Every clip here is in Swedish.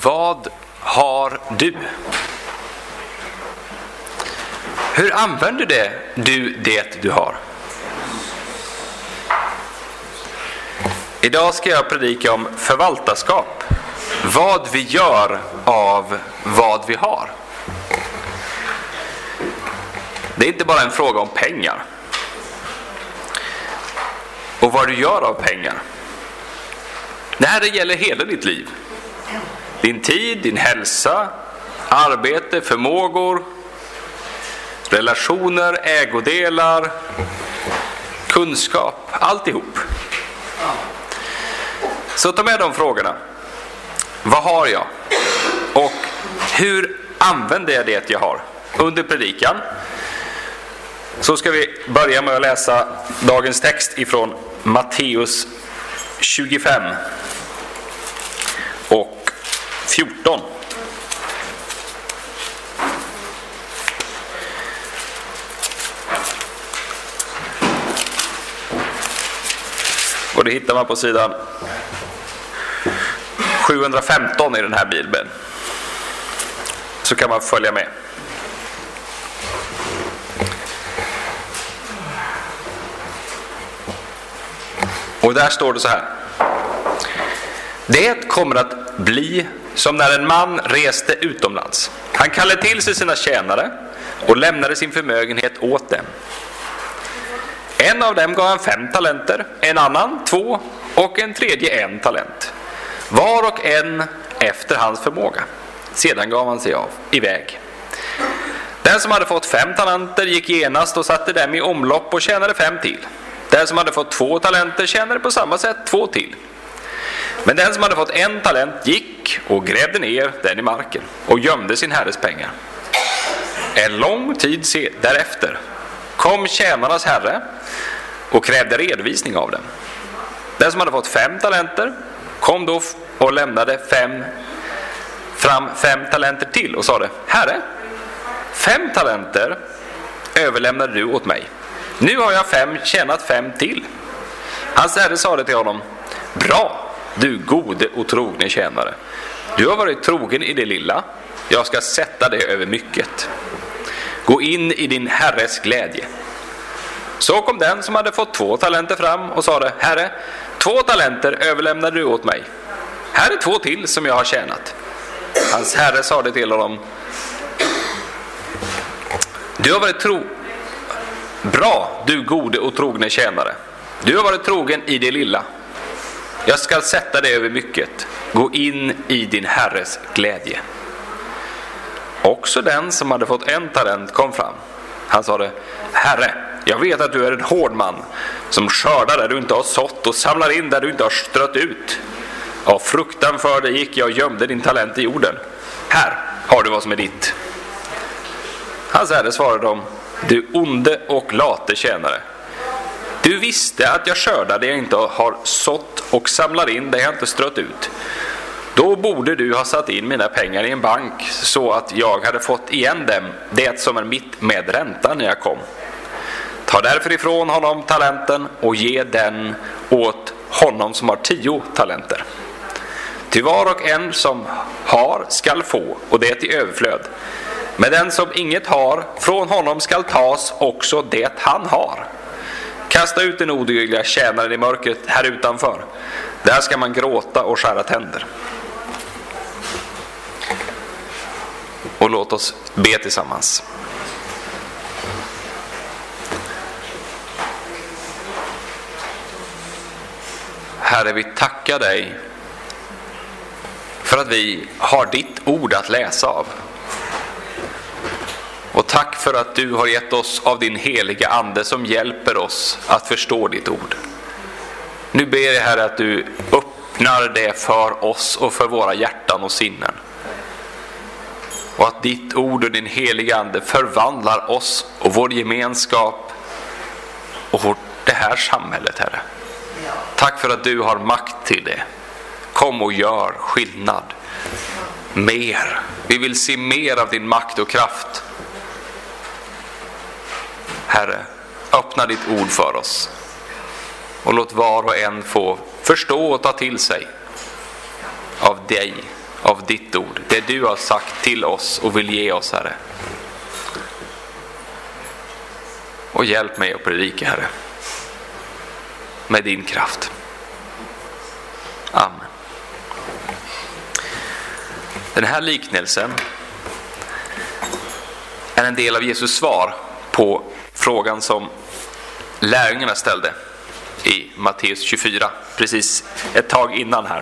vad har du? Hur använder du det du har? Idag ska jag predika om förvaltarskap. Vad vi gör av vad vi har. Det är inte bara en fråga om pengar. Och vad du gör av pengar. Det här gäller hela ditt liv. Din tid, din hälsa, arbete, förmågor, relationer, ägodelar, kunskap, alltihop. Så ta med de frågorna. Vad har jag? Och hur använder jag det jag har? Under predikan så ska vi börja med att läsa dagens text ifrån Matteus 25 och 14. Och det hittar man på sidan 715 i den här bibeln. Så kan man följa med. Och där står det så här. Det kommer att bli som när en man reste utomlands. Han kallade till sig sina tjänare och lämnade sin förmögenhet åt dem. En av dem gav han 5 talenter, en annan 2 och en tredje 1 talent. Var och en efter hans förmåga. Sedan gav han sig iväg. Den som hade fått 5 talenter gick genast och satte dem i omlopp och tjänade 5 till. Den som hade fått 2 talenter tjänade på samma sätt 2 till. Men den som hade fått 1 talent gick och grävde ner den i marken och gömde sin herres pengar. En lång tid därefter kom tjänarnas herre och krävde redovisning av dem. Den som hade fått 5 talenter kom då och lämnade 5 talenter till och sa det: Herre, 5 talenter överlämnade du åt mig. Nu har jag tjänat 5 till. Hans herre sa det till honom: Bra, du gode och trogne tjänare. Du har varit trogen i det lilla. Jag ska sätta dig över mycket. Gå in i din herres glädje. Så kom den som hade fått 2 talenter fram och sa det: Herre, 2 talenter överlämnade du åt mig. Här är 2 till som jag har tjänat. Hans herre sa det till honom: Du har varit Bra, du gode och trogne tjänare. Du har varit trogen i det lilla. Jag ska sätta dig över mycket. Gå in i din herres glädje. Också den som hade fått 1 talent kom fram. Han sa det: Herre, jag vet att du är en hård man som skördar där du inte har sått och samlar in där du inte har strött ut. Av fruktan för dig gick jag och gömde din talent i jorden. Här har du vad som är ditt. Hans herre svarade dem: Du onde och late tjänare. Du visste att jag skördar det jag inte har sått och samlar in det jag inte strött ut. Då borde du ha satt in mina pengar i en bank så att jag hade fått igen dem, det som är mitt med räntan när jag kom. Ta därför ifrån honom talenten och ge den åt honom som har 10 talenter. Ty var och en som har skall få, och det i överflöd. Men den som inget har, från honom skall tas också det han har. Kasta ut den odugliga tjänaren i mörkret här utanför. Där ska man gråta och skära tänder. Och låt oss be tillsammans. Herre, vi tackar dig för att vi har ditt ord att läsa av. Och tack för att du har gett oss av din heliga ande som hjälper oss att förstå ditt ord. Nu ber jag, Herre, att du öppnar det för oss och för våra hjärtan och sinnen. Och att ditt ord och din heliga ande förvandlar oss och vår gemenskap och det här samhället, Herre. Tack för att du har makt till det. Kom och gör skillnad. Mer. Vi vill se mer av din makt och kraft. Herre, öppna ditt ord för oss. Och låt var och en få förstå och ta till sig av dig, av ditt ord. Det du har sagt till oss och vill ge oss, Herre. Och hjälp mig att predika, Herre. Med din kraft. Amen. Den här liknelsen är en del av Jesus svar på frågan som lärjungarna ställde i Matteus 24, precis ett tag innan här.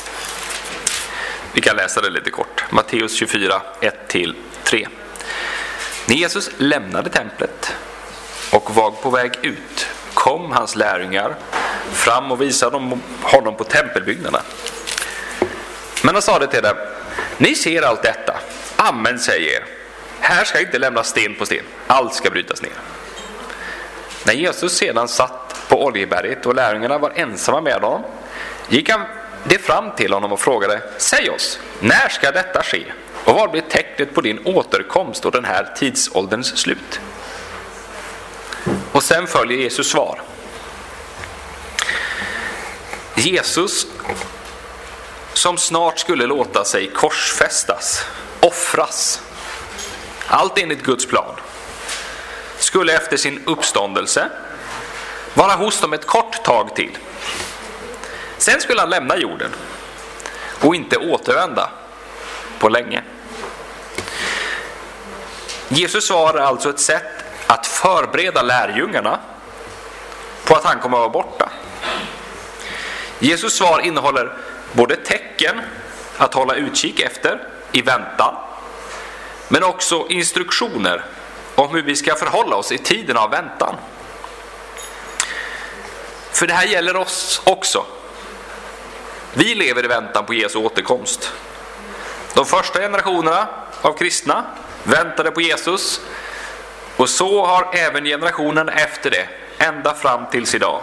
Vi kan läsa det lite kort. Matteus 24, 1-3. När Jesus lämnade templet och var på väg ut kom hans lärjungar fram och visade honom på tempelbyggnaderna. Men han sa det till dem: ni ser allt detta. Amen, säger. Här ska inte lämnas sten på sten. Allt ska brytas ner. När Jesus sedan satt på Oljeberget och lärjungarna var ensamma med honom, gick han fram till honom och frågade: säg oss, när ska detta ske? Och vad blir tecknet på din återkomst och den här tidsålderns slut? Och sen följer Jesus svar. Jesus, som snart skulle låta sig korsfästas, offras, allt enligt Guds plan, skulle efter sin uppståndelse vara hos dem ett kort tag till. Sen skulle han lämna jorden och inte återvända på länge. Jesus svar är alltså ett sätt att förbereda lärjungarna på att han kommer att vara borta. Jesus svar innehåller både tecken att hålla utkik efter i väntan, men också instruktioner om hur vi ska förhålla oss i tiden av väntan. För det här gäller oss också. Vi lever i väntan på Jesu återkomst. De första generationerna av kristna väntade på Jesus, och så har även generationen efter det ända fram tills idag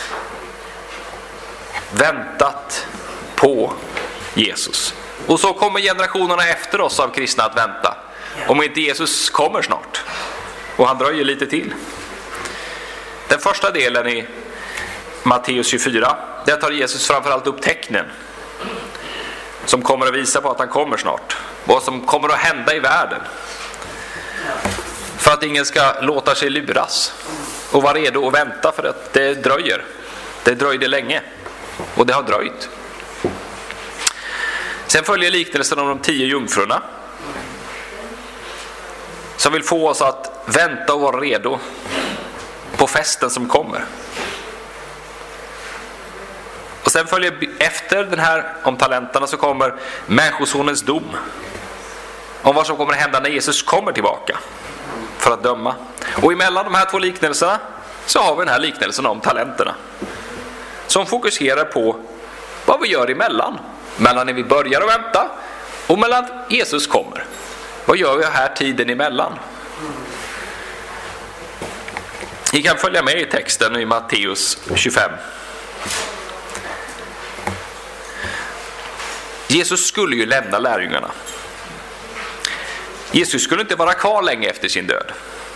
väntat på Jesus. Och så kommer generationerna efter oss av kristna att vänta, om inte Jesus kommer snart. Och han dröjer lite till. Den första delen i Matteus 24, där tar Jesus framförallt upp tecknen som kommer att visa på att han kommer snart. Vad som kommer att hända i världen. För att ingen ska låta sig luras och vara redo att vänta, för att det dröjer. Det dröjde länge och det har dröjt. Sen följer liknelsen om de 10 jungfrurna som vill få oss att vänta och vara redo på festen som kommer. Och sen följer efter den här om talenterna, så kommer människosonens dom om vad som kommer att hända när Jesus kommer tillbaka för att döma. Och emellan de här två liknelserna så har vi den här liknelsen om talenterna, som fokuserar på vad vi gör emellan. Mellan när vi börjar att vänta och mellan Jesus kommer. Vad gör vi här tiden emellan? Ni kan följa med i texten i Matteus 25. Jesus skulle ju lämna lärjungarna. Jesus skulle inte vara kvar länge efter sin död.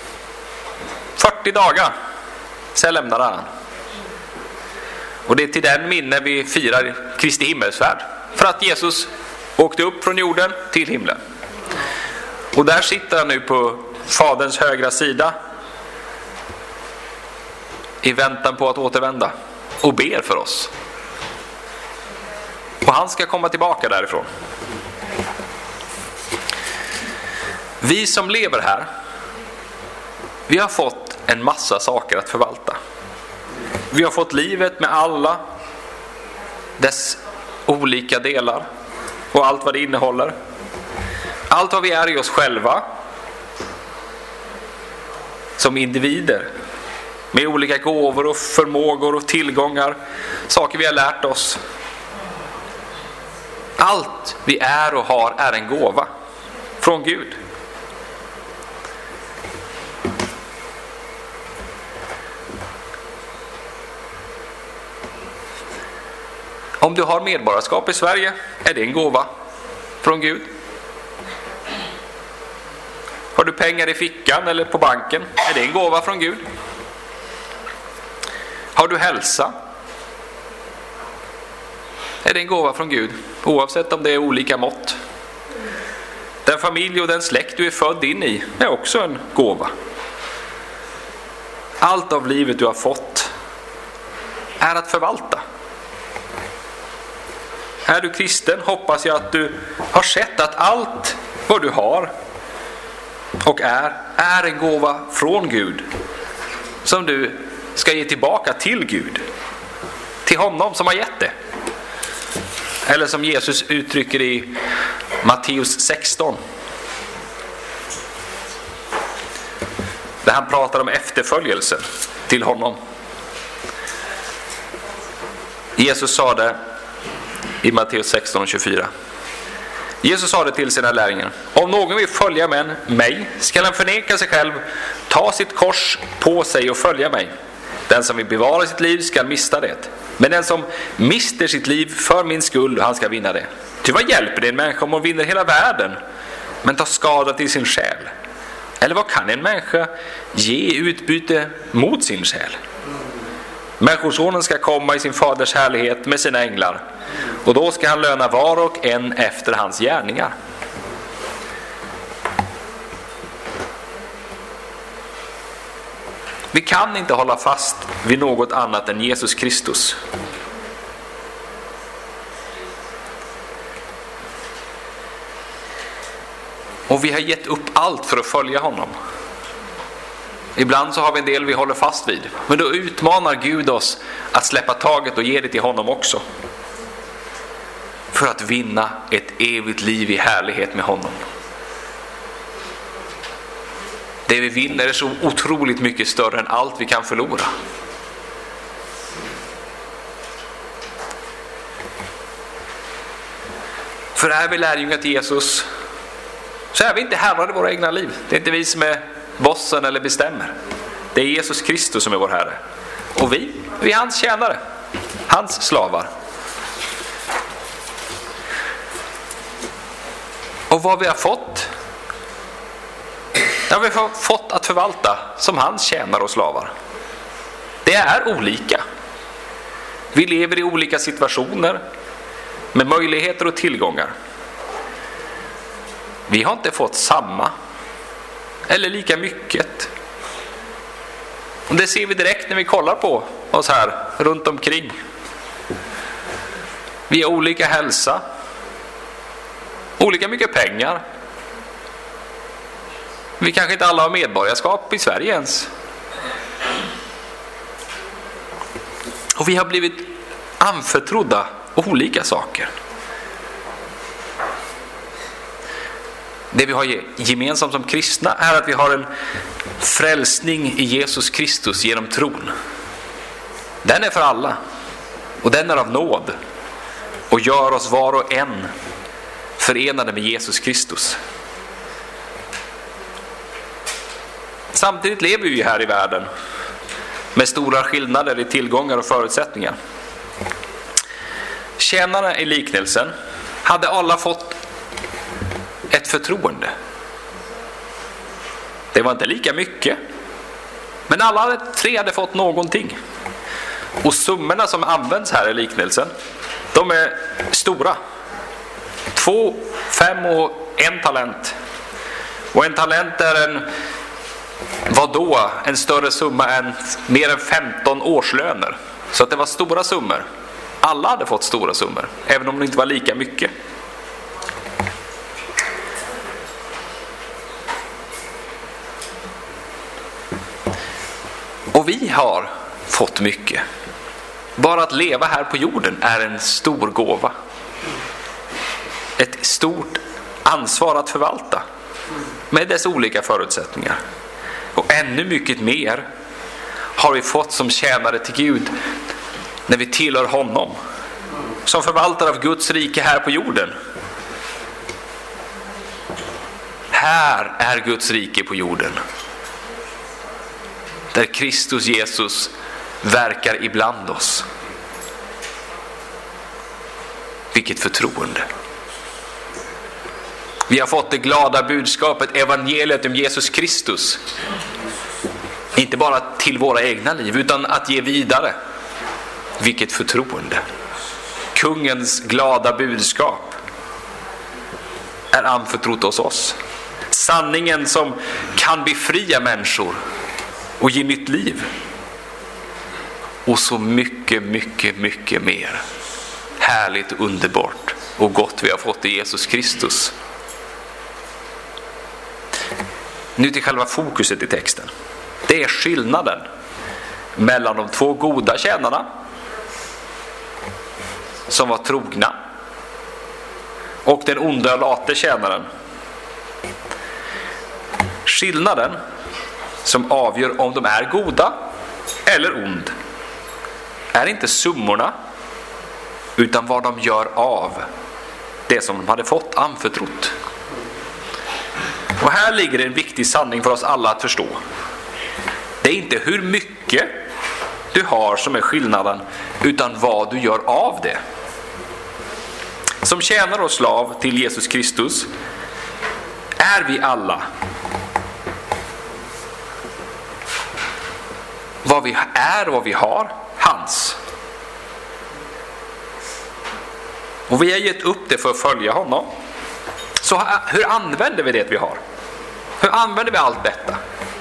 40 dagar. Sen lämnade han. Och det är till den minne vi firar Kristi himmelsfärd. För att Jesus åkte upp från jorden till himlen. Och där sitter han nu på Faderns högra sida i väntan på att återvända och ber för oss. Och han ska komma tillbaka därifrån. Vi som lever här, vi har fått en massa saker att förvalta. Vi har fått livet med alla dess olika delar och allt vad det innehåller. Allt vad vi är i oss själva som individer med olika gåvor och förmågor och tillgångar, saker vi har lärt oss. Allt vi är och har är en gåva från Gud. Om du har medborgarskap i Sverige är det en gåva från Gud. Har du pengar i fickan eller på banken är det en gåva från Gud. Har du hälsa är det en gåva från Gud, oavsett om det är olika mått. Den familj och den släkt du är född in i är också en gåva. Allt av livet du har fått är att förvalta. Är du kristen hoppas jag att du har sett att allt vad du har och är en gåva från Gud som du ska ge tillbaka till Gud, till honom som har gett det. Eller som Jesus uttrycker i Matteus 16, där han pratar om efterföljelsen till honom. Jesus sa det i Matteus 16:24. Jesus sa det till sina lärjungar: om någon vill följa med mig ska han förneka sig själv, ta sitt kors på sig och följa mig. Den som vill bevara sitt liv ska mista det, men den som mister sitt liv för min skull, han ska vinna det. Ty vad hjälper det en människa om hon vinner hela världen men tar skada till sin själ? Eller vad kan en människa ge i utbyte mot sin själ? Människosonen ska komma i sin faders härlighet med sina änglar, och då ska han löna var och en efter hans gärningar. Vi kan inte hålla fast vid något annat än Jesus Kristus. Och vi har gett upp allt för att följa honom. Ibland så har vi en del vi håller fast vid, men då utmanar Gud oss att släppa taget och ge det till honom också, för att vinna ett evigt liv i härlighet med honom. Det vi vinner är så otroligt mycket större än allt vi kan förlora. För är vi lärjungar till Jesus så är vi inte herrar i våra egna liv. Det är inte vi som är bossen eller bestämmer. Det är Jesus Kristus som är vår Herre. Och vi är hans tjänare, hans slavar. Och vad vi har fått, vi har fått att förvalta som hans tjänare och slavar. Det är olika. Vi lever i olika situationer med möjligheter och tillgångar. Vi har inte fått samma eller lika mycket. Och det ser vi direkt när vi kollar på oss här runt omkring. Vi har olika hälsa, olika mycket pengar. Vi kanske inte alla har medborgarskap i Sverige ens. Och vi har blivit anförtrodda olika saker. Det vi har gemensamt som kristna är att vi har en frälsning i Jesus Kristus genom tron. Den är för alla, och den är av nåd och gör oss var och en förenade med Jesus Kristus. Samtidigt lever vi här i världen med stora skillnader i tillgångar och förutsättningar. Tjänarna i liknelsen hade alla fått ett förtroende. Det var inte lika mycket, men alla tre hade fått någonting. Och summorna som används här i liknelsen, de är stora. 2, 5 och 1 talent. Och en talent är en större summa än mer än 15 årslöner. Så att det var stora summor. Alla hade fått stora summor, även om det inte var lika mycket. Och vi har fått mycket. Bara att leva här på jorden är en stor gåva. Ett stort ansvar att förvalta med dess olika förutsättningar. Och ännu mycket mer har vi fått som tjänare till Gud när vi tillhör honom. Som förvaltare av Guds rike här på jorden. Här är Guds rike på jorden. Där Kristus Jesus verkar ibland oss. Vilket förtroende. Vi har fått det glada budskapet, evangeliet om Jesus Kristus. Inte bara till våra egna liv, utan att ge vidare. Vilket förtroende. Kungens glada budskap är anförtrott hos oss. Sanningen som kan befria människor och ge nytt liv. Och så mycket, mycket, mycket mer härligt, underbart och gott vi har fått i Jesus Kristus. Nu till själva fokuset i texten. Det är skillnaden mellan de två goda tjänarna som var trogna och den onda och late tjänaren. Skillnaden som avgör om de är goda eller ond är inte summorna, utan vad de gör av det som de hade fått anförtrott. Och här ligger en viktig sanning för oss alla att förstå. Det är inte hur mycket du har som är skillnaden, utan vad du gör av det. Som tjänare och slav till Jesus Kristus är vi alla vad vi är och vad vi har hans. Och vi har gett upp det för att följa honom. Så hur använder vi det vi har? Hur använder vi allt detta?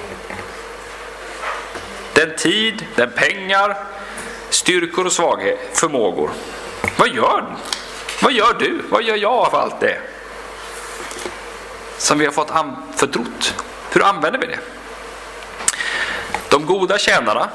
Den tid, den pengar, styrkor och svaghet, förmågor. Vad gör du? Vad gör du? Vad gör jag av allt det som vi har fått anförtrott? Hur använder vi det? De goda tjänarna,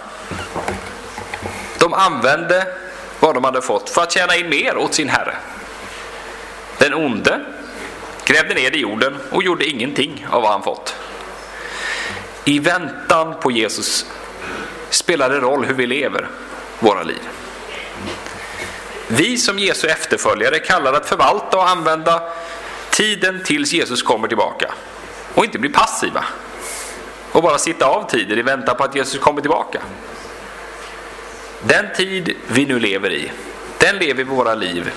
de använde vad de hade fått för att tjäna in mer åt sin herre. Den onde grävde ner i jorden och gjorde ingenting av vad han fått. I väntan på Jesus spelar det roll hur vi lever våra liv. Vi som Jesu efterföljare kallar att förvalta och använda tiden tills Jesus kommer tillbaka. Och inte bli passiva. Och bara sitta av tiden i väntan på att Jesus kommer tillbaka. Den tid vi nu lever i, den lever vi våra liv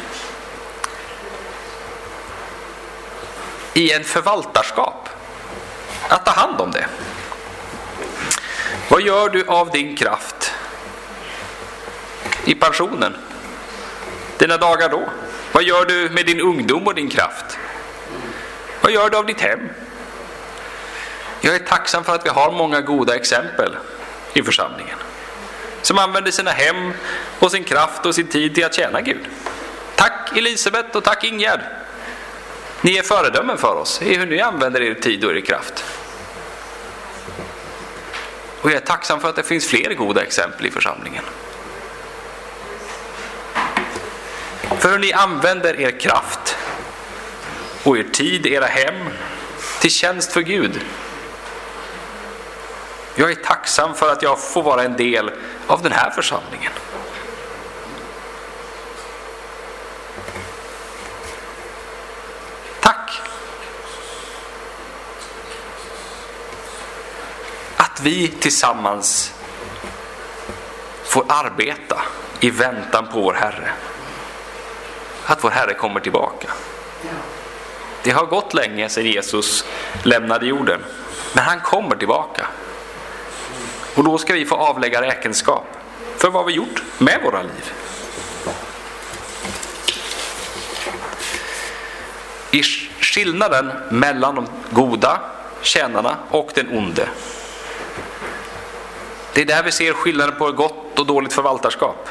i en förvaltarskap. Att ta hand om det. Vad gör du av din kraft i pensionen? Dina dagar då? Vad gör du med din ungdom och din kraft? Vad gör du av ditt hem? Jag är tacksam för att vi har många goda exempel i församlingen som använder sina hem och sin kraft och sin tid till att tjäna Gud. Tack Elisabeth och tack Ingegärd. Ni är föredömen för oss i hur ni använder er tid och er kraft. Och jag är tacksam för att det finns fler goda exempel i församlingen. För hur ni använder er kraft och er tid, era hem till tjänst för Gud. Jag är tacksam för att jag får vara en del av den här församlingen. Tack. Att vi tillsammans får arbeta i väntan på vår Herre. Att vår Herre kommer tillbaka. Det har gått länge sedan Jesus lämnade jorden. Men han kommer tillbaka. Och då ska vi få avlägga räkenskap för vad vi gjort med våra liv. I skillnaden mellan de goda tjänarna och den onde. Det är där vi ser skillnaden på gott och dåligt förvaltarskap.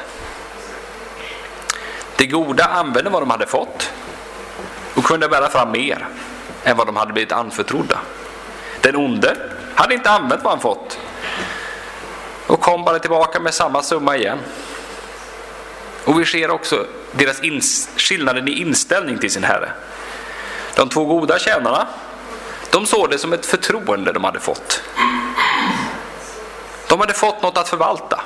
De goda använde vad de hade fått och kunde bära fram mer än vad de hade blivit anförtrodda. Den onde hade inte använt vad han fått och kom bara tillbaka med samma summa igen. Och vi ser också deras skillnaden i inställning till sin herre. De två goda tjänarna, de såg det som ett förtroende de hade fått. De hade fått något att förvalta.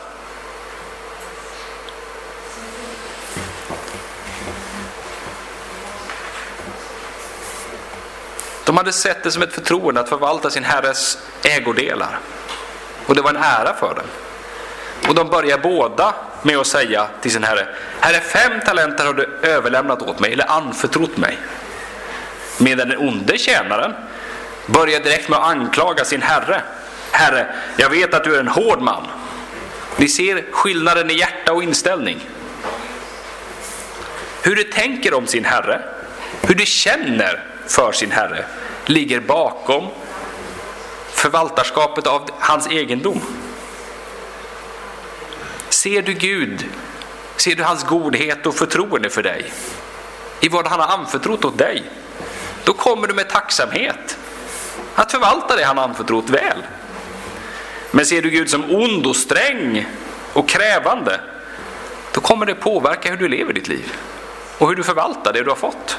De hade sett det som ett förtroende att förvalta sin herres ägodelar. Och det var en ära för dem. Och de börjar båda med att säga till sin herre: Herre, 5 talenter har du överlämnat åt mig, eller anförtrott mig. Medan den onde tjänaren börjar direkt med att anklaga sin herre. Herre, jag vet att du är en hård man. Ni ser skillnaden i hjärta och inställning. Hur du tänker om sin herre, hur du känner för sin Herre ligger bakom förvaltarskapet av hans egendom. Ser du Gud, ser du hans godhet och förtroende för dig i vad han har anförtrott åt dig, då kommer du med tacksamhet att förvalta det han har anförtrott väl. Men ser du Gud som ond och sträng och krävande, då kommer det påverka hur du lever ditt liv och hur du förvaltar det du har fått.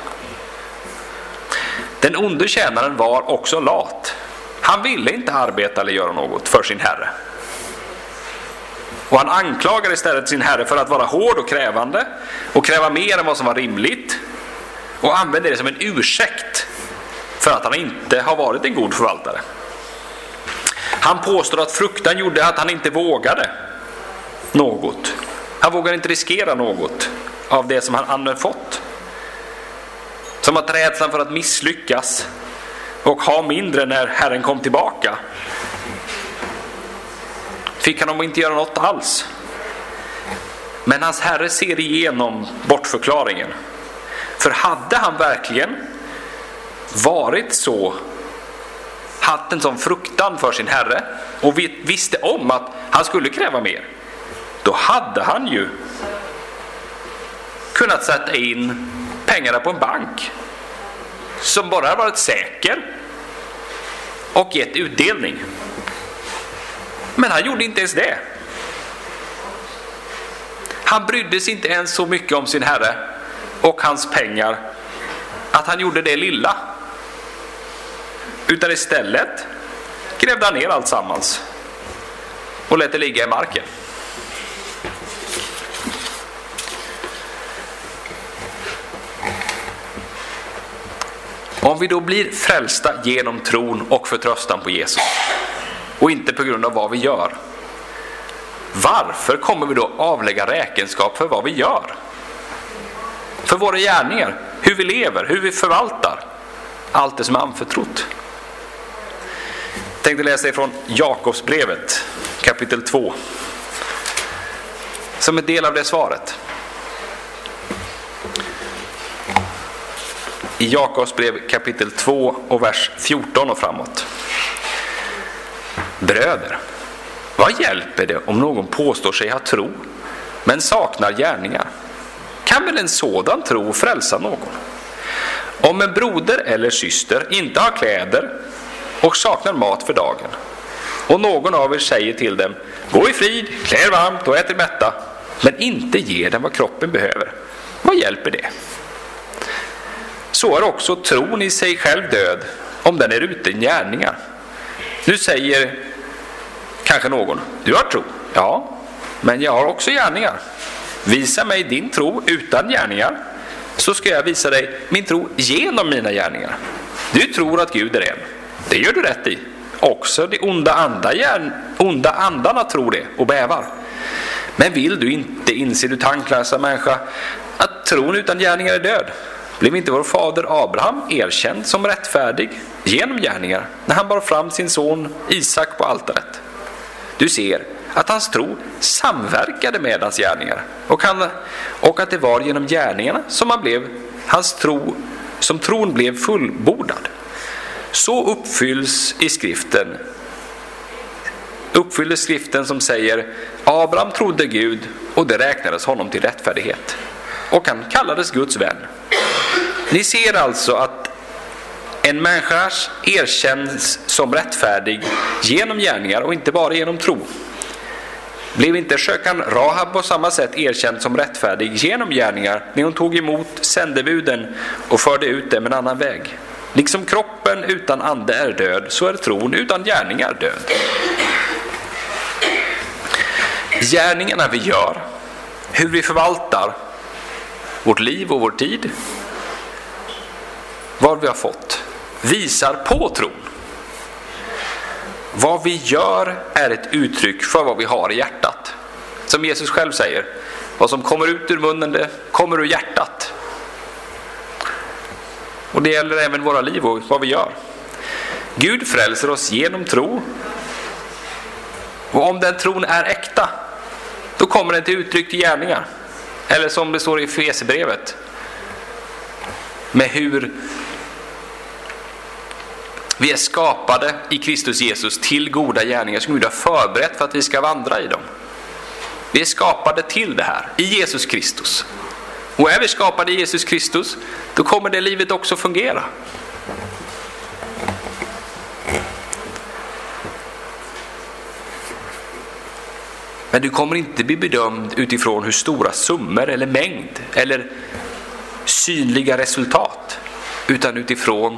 Den onde tjänaren var också lat. Han ville inte arbeta eller göra något för sin Herre. Och han anklagar istället sin Herre för att vara hård och krävande och kräva mer än vad som var rimligt, och använder det som en ursäkt för att han inte har varit en god förvaltare. Han påstår att fruktan gjorde att han inte vågade något. Han vågade inte riskera något av det som han hade fått. Som att rädslan för att misslyckas och ha mindre när Herren kom tillbaka fick han inte göra något alls. Men hans Herre ser igenom bortförklaringen. För hade han verkligen varit så, haft en sån fruktan för sin Herre och visste om att han skulle kräva mer, då hade han ju kunnat sätta in pengarna på en bank som bara varit säker och gett utdelning. Men han gjorde inte ens det. Han brydde sig inte ens så mycket om sin Herre och hans pengar att han gjorde det lilla. Utan istället grävde han ner allt sammans och lät det ligga i marken. Om vi då blir frälsta genom tron och förtröstan på Jesus och inte på grund av vad vi gör, varför kommer vi då avlägga räkenskap för vad vi gör? För våra gärningar, hur vi lever, hur vi förvaltar allt det som är anförtrott. Jag tänkte läsa ifrån Jakobsbrevet kapitel 2 som en del av det svaret. I Jakobsbrev kapitel 2 och vers 14 och framåt. Bröder, vad hjälper det om någon påstår sig ha tro men saknar gärningar? Kan väl en sådan tro frälsa någon? Om en broder eller syster inte har kläder och saknar mat för dagen, och någon av er säger till dem, gå i frid, klä er varmt och ät er mätta, men inte ger dem vad kroppen behöver, vad hjälper det? Så är också tron i sig själv död om den är utan gärningar. Nu säger kanske någon, du har tro. Ja, men jag har också gärningar. Visa mig din tro utan gärningar, så ska jag visa dig min tro genom mina gärningar. Du tror att Gud är en. Det gör du rätt i. Också de onda andarna tror det och bävar. Men vill du inte inse, du tanklösa människa, att tron utan gärningar är död? Blev inte vår fader Abraham erkänd som rättfärdig genom gärningar när han bar fram sin son Isak på altaret? Du ser att hans tro samverkade med hans gärningar och att det var genom gärningarna som tron blev fullbordad. Så uppfylldes skriften som säger, Abraham trodde Gud och det räknades honom till rättfärdighet, och han kallades Guds vän. Ni ser alltså att en människa erkänns som rättfärdig genom gärningar och inte bara genom tro. Blev inte skökan Rahab på samma sätt erkänd som rättfärdig genom gärningar när hon tog emot sändebuden och förde ut dem en annan väg? Liksom kroppen utan ande är död, så är tron utan gärningar död. Gärningarna vi gör, hur vi förvaltar vårt liv och vår tid, vad vi har fått, visar på tron. Vad vi gör är ett uttryck för vad vi har i hjärtat. Som Jesus själv säger, vad som kommer ut ur munnen, det kommer ur hjärtat. Och det gäller även våra liv och vad vi gör. Gud frälser oss genom tro. Och om den tron är äkta, då kommer den till uttryck till gärningar. Eller som det står i Efesierbrevet, med hur Vi är skapade i Kristus Jesus till goda gärningar som Gud har förberett för att vi ska vandra i dem. Vi är skapade till det här i Jesus Kristus. Och är vi skapade i Jesus Kristus, då kommer det livet också fungera. Men du kommer inte bli bedömd utifrån hur stora summor eller mängd eller synliga resultat, utan utifrån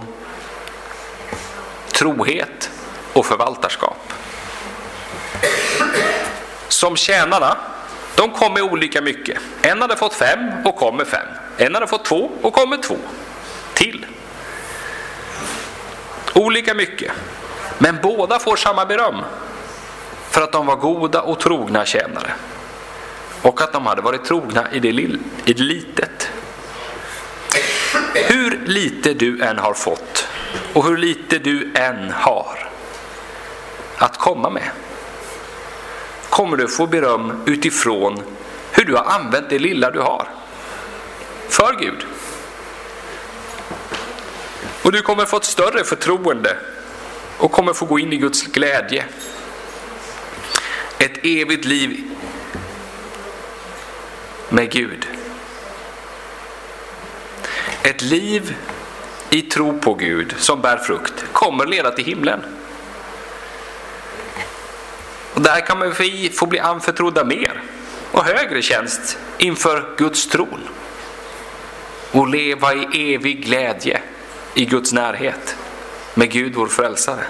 trohet och förvaltarskap. Som tjänarna, de kom med olika mycket. En hade fått 5 och kom med 5. En hade fått 2 och kom med 2 till. Olika mycket. Men båda får samma beröm. För att de var goda och trogna tjänare. Och att de hade varit trogna i det litet. Hur lite du än har fått och hur lite du än har att komma med, kommer du få beröm utifrån hur du har använt det lilla du har för Gud. Och du kommer få ett större förtroende och kommer få gå in i Guds glädje. Ett evigt liv med Gud. Ett liv i tro på Gud som bär frukt kommer leda till himlen. Och där kan vi få bli anförtrodda mer och högre tjänst inför Guds tron. Och leva i evig glädje i Guds närhet med Gud vår frälsare.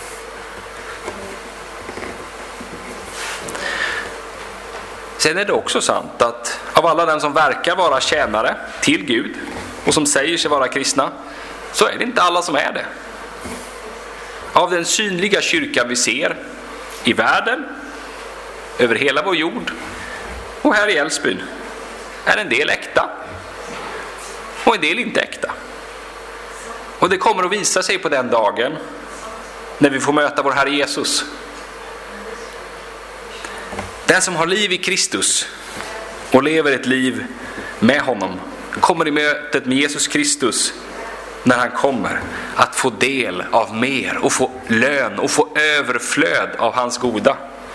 Sen är det också sant att av alla den som verkar vara tjänare till Gud och som säger sig vara kristna, så är det inte alla som är det. Av den synliga kyrkan vi ser i världen, över hela vår jord och här i Älvsbyn, är en del äkta och en del inte äkta. Och det kommer att visa sig på den dagen när vi får möta vår Herre Jesus. Den som har liv i Kristus och lever ett liv med honom kommer i mötet med Jesus Kristus, när han kommer, att få del av mer och få lön och få överflöd av hans goda.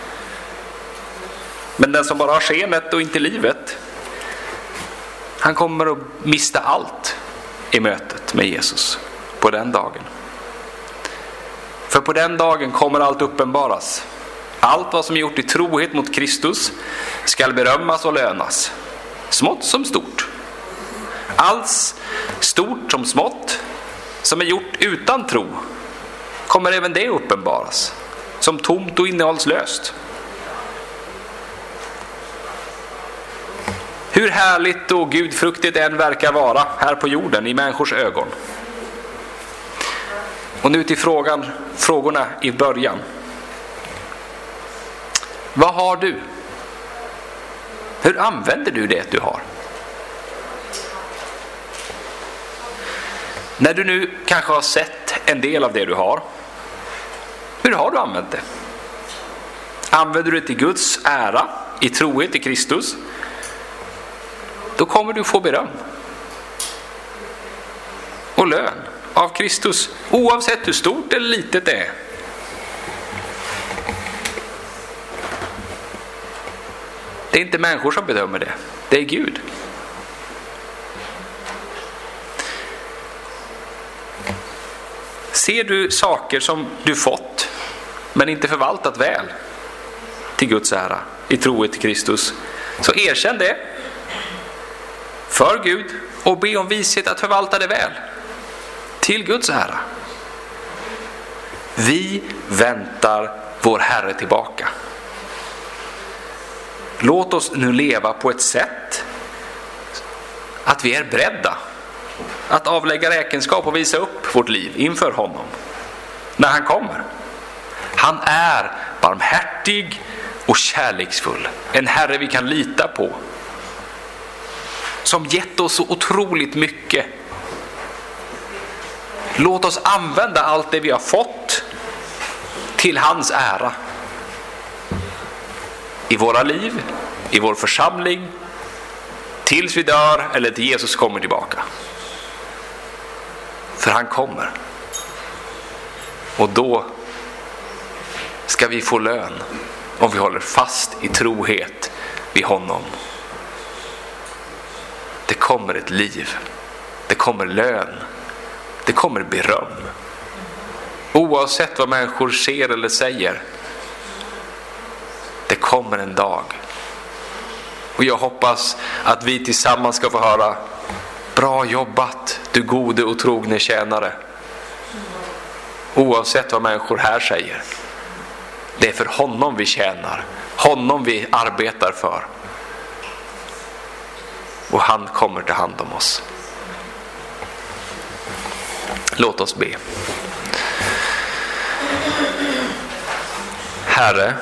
Men den som bara har skenet och inte livet, han kommer att mista allt i mötet med Jesus på den dagen. För på den dagen kommer allt uppenbaras. Allt vad som är gjort i trohet mot Kristus skall berömmas och lönas, smått som stort. Allt stort som smått som är gjort utan tro kommer även det uppenbaras som tomt och innehållslöst. Hur härligt och gudfruktigt än verkar vara här på jorden i människors ögon. Och nu till frågorna i början. Vad har du? Hur använder du det du har? När du nu kanske har sett en del av det du har, hur har du använt det? Använder du det till Guds ära i trohet i Kristus, då kommer du få beröm och lön av Kristus, oavsett hur stort eller litet det är. Det är inte människor som bedömer det, det är Gud. Ser du saker som du fått men inte förvaltat väl till Guds ära i trohet till Kristus, så erkänn det för Gud och be om vishet att förvalta det väl till Guds ära. Vi väntar vår Herre tillbaka. Låt oss nu leva på ett sätt att vi är beredda att avlägga räkenskap och visa upp vårt liv inför honom när han kommer. Han är barmhärtig och kärleksfull. En Herre vi kan lita på. Som gett oss så otroligt mycket. Låt oss använda allt det vi har fått till hans ära. I våra liv, i vår församling, tills vi dör eller till Jesus kommer tillbaka. För han kommer. Och då ska vi få lön om vi håller fast i trohet vid honom. Det kommer ett liv. Det kommer lön. Det kommer beröm. Oavsett vad människor ser eller säger. Det kommer en dag. Och jag hoppas att vi tillsammans ska få höra: bra jobbat, du gode och trogne tjänare. Oavsett vad människor här säger. Det är för honom vi tjänar. Honom vi arbetar för. Och han kommer ta hand om oss. Låt oss be. Herre,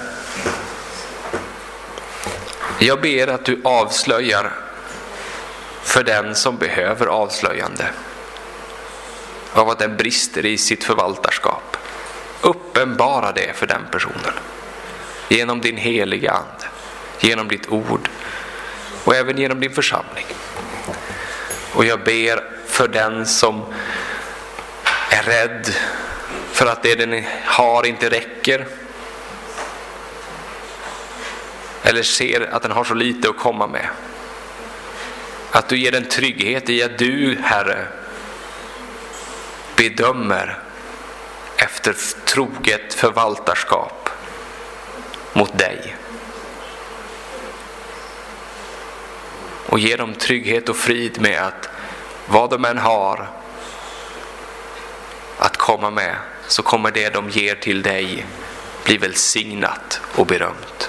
jag ber att du avslöjar för den som behöver avslöjande av att den brister i sitt förvaltarskap. Uppenbara det för den personen. Genom din heliga ande. Genom ditt ord. Och även genom din församling. Och jag ber för den som är rädd för att det den har inte räcker. Eller ser att den har så lite att komma med. Att du ger den trygghet i att du, Herre, bedömer efter troget förvaltarskap mot dig. Och ger dem trygghet och frid med att vad de än har att komma med, så kommer det de ger till dig bli välsignat och berömt.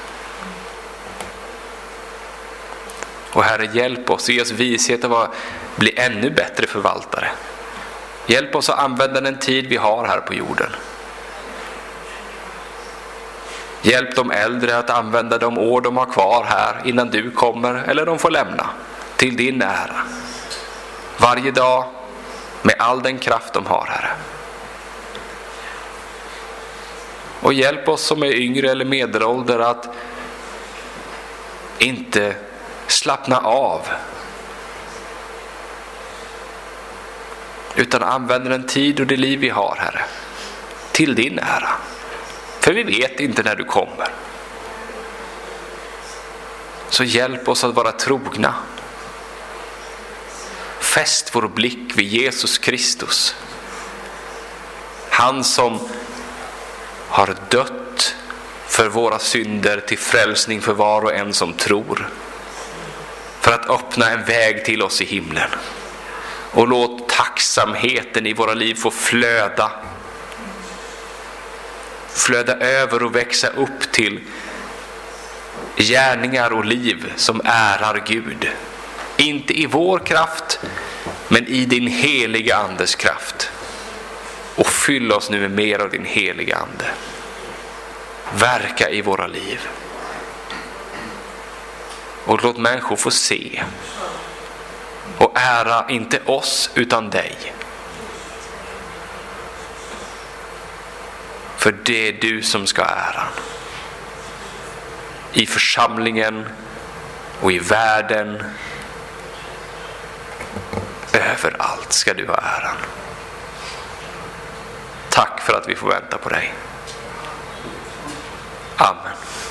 Och Herre, hjälp oss, ge oss vishet att bli ännu bättre förvaltare. Hjälp oss att använda den tid vi har här på jorden. Hjälp de äldre att använda de år de har kvar här innan du kommer eller de får lämna, till din ära. Varje dag med all den kraft de har, Herre. Och hjälp oss som är yngre eller medelålder att inte slappna av, utan använda den tid och det liv vi har, Herre, till din ära. För vi vet inte när du kommer. Så hjälp oss att vara trogna. Fäst vår blick vid Jesus Kristus. Han som har dött för våra synder till frälsning för var och en som tror. För att öppna en väg till oss i himlen. Och låt tacksamheten i våra liv få flöda över och växa upp till gärningar och liv som ärar Gud. Inte i vår kraft, men i din heliga andes kraft. Och fyll oss nu med mer av din heliga ande. Verka i våra liv. Och låt människor få se och ära inte oss utan dig. För det är du som ska äran. I församlingen och i världen. Överallt ska du ha äran. Tack för att vi får vänta på dig. Amen.